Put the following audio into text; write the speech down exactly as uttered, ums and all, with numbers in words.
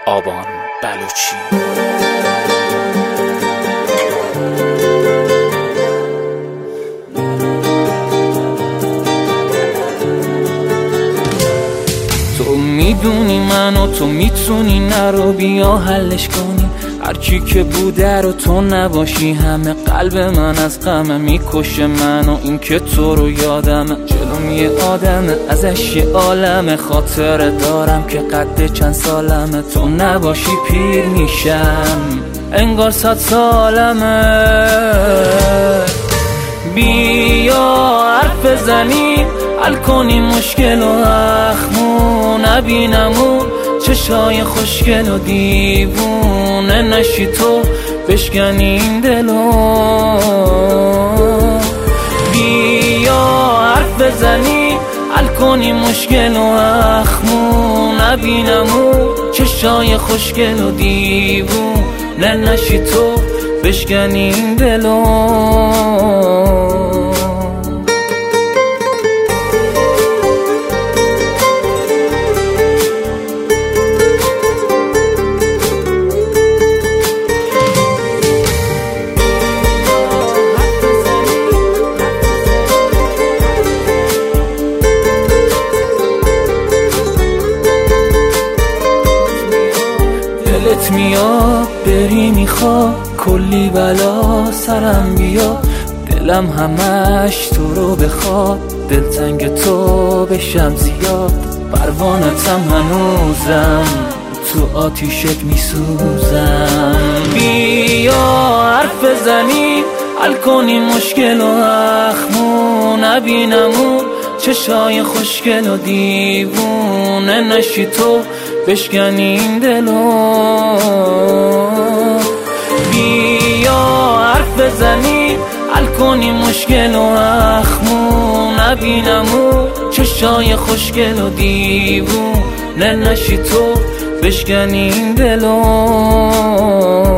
آبان بلوچی. تو میدونی من و تو میتونی نرو، بیا حلش کنی. هرچی که بوده رو تو نباشی، همه قلب من از غم میکشه من و این که تو رو یادمه. جلوم یه آدمه ازش یه عالمه، خاطره دارم که قد چند سالمه. تو نباشی پیر میشم انگار صد سالمه. بیا حرف بزنیم حل کنیم مشکل و اخمو، نبینمون چشای خوشگل و دیوونه نشی تو بشکنی این دلو. بیا حرف بزنیم حل کنیم مشکل و اخمو، نبینمون چشای خوشگل و دیوونه نشی تو بشکنی این دلو. دلت میاد بری میخواد کلی بلا سرم بیا، دلم همش تو رو بخواد دلتنگ تو بشم زیاد. پروانتم هنوزم تو آتیشت میسوزم. بیا حرف بزنیم حل کنیم مشکل و اخمو، نبینمون چشای خوشگل و دیوونه نشی تو بشکنی این دلو. بیا حرف بزنیم حل کنیم مشکل و اخمو، نبینمون چشای خوشگل و دیوونه نشی تو بشکنی این دلو.